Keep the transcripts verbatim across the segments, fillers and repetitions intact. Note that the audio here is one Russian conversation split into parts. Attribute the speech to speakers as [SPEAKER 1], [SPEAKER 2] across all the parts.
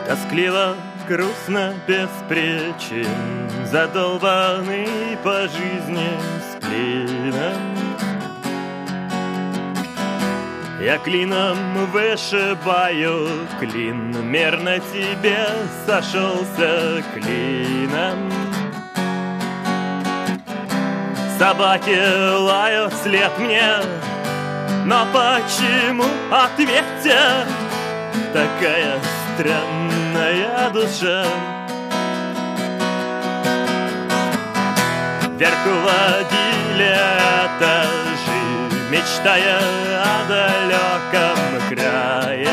[SPEAKER 1] Тоскливо, грустно, без причин, задолбанный по жизни сплином. Я клином вышибаю клин, мерно тебе сошелся клином. Собаки лают вслед мне, но почему, ответьте, такая странная душа? Верку водили этажи, мечтая о далеком крае.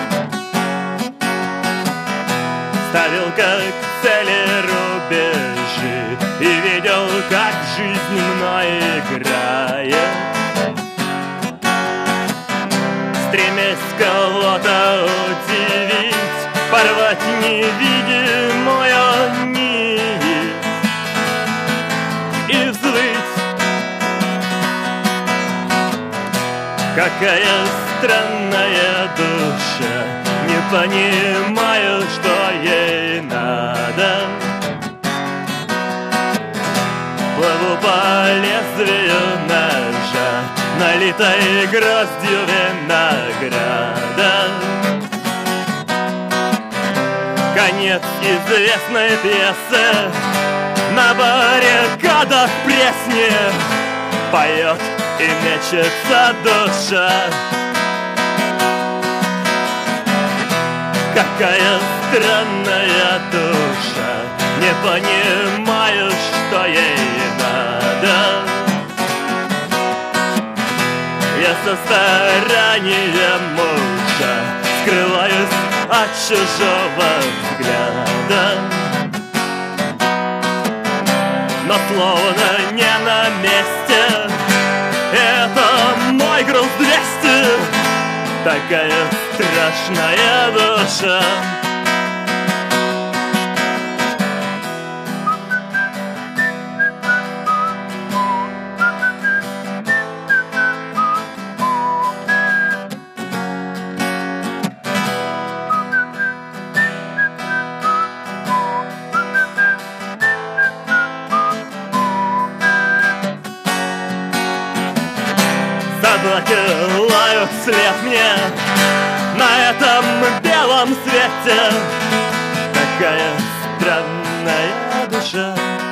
[SPEAKER 1] Ставил как цели рубежи и видел, как жизнь мной играет. Стремясь кого-то удивить, порвать невидимую нить и взвыть. Какая странная душа, не понимаю, что ей надо. Плыву по лезвию ножа, налитой гроздью винограда. Конец известной пьесы, на баррикадах пресни поет и мечется душа. Какая странная душа, не понимаю, что ей надо. Я со старания мужа скрываюсь от чужого взгляда, но словно не на месте. Это мой груз двести, такая страшная душа. Собаки лают вслед мне на этом белом свете, такая странная душа.